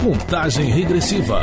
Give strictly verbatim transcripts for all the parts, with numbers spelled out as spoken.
Contagem regressiva.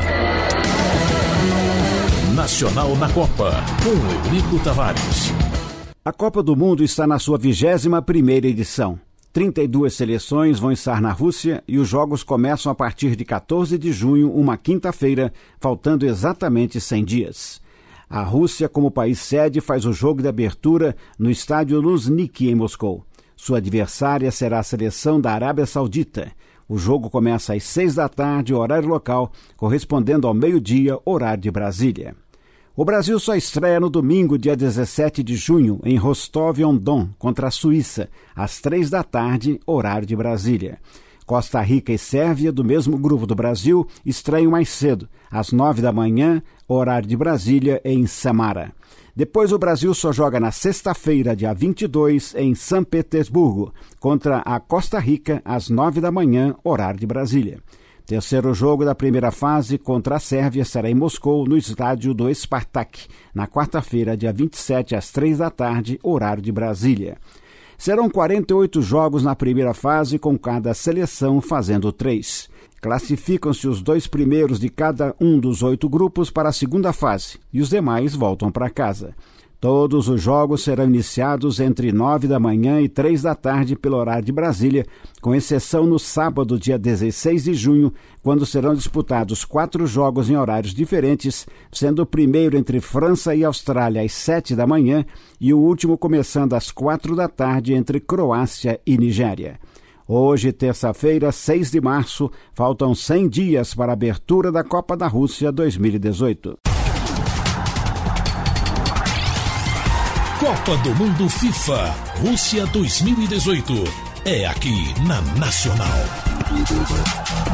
Nacional na Copa, com Eurico Tavares. A Copa do Mundo está na sua vigésima primeira edição. trinta e duas seleções vão estar na Rússia e os jogos começam a partir de quatorze de junho, uma quinta-feira, faltando exatamente cem dias. A Rússia, como país sede, faz o jogo de abertura no estádio Luzhniki, em Moscou. Sua adversária será a seleção da Arábia Saudita. O jogo começa às seis da tarde, horário local, correspondendo ao meio-dia, horário de Brasília. O Brasil só estreia no domingo, dia dezessete de junho, em Rostov-on-Don, contra a Suíça, às três da tarde, horário de Brasília. Costa Rica e Sérvia, do mesmo grupo do Brasil, estreiam mais cedo, às nove da manhã, horário de Brasília, em Samara. Depois o Brasil só joga na sexta-feira, dia vinte e dois, em São Petersburgo, contra a Costa Rica, às nove da manhã, horário de Brasília. Terceiro jogo da primeira fase contra a Sérvia será em Moscou, no estádio do Spartak, na quarta-feira, dia vinte e sete, às três da tarde, horário de Brasília. Serão quarenta e oito jogos na primeira fase, com cada seleção fazendo três. Classificam-se os dois primeiros de cada um dos oito grupos para a segunda fase e os demais voltam para casa. Todos os jogos serão iniciados entre nove da manhã e três da tarde pelo horário de Brasília, com exceção no sábado, dia dezesseis de junho, quando serão disputados quatro jogos em horários diferentes, sendo o primeiro entre França e Austrália às sete da manhã e o último começando às quatro da tarde entre Croácia e Nigéria. Hoje, terça-feira, seis de março, faltam cem dias para a abertura da Copa da Rússia dois mil e dezoito. Copa do Mundo FIFA Rússia dois mil e dezoito. É aqui na Nacional.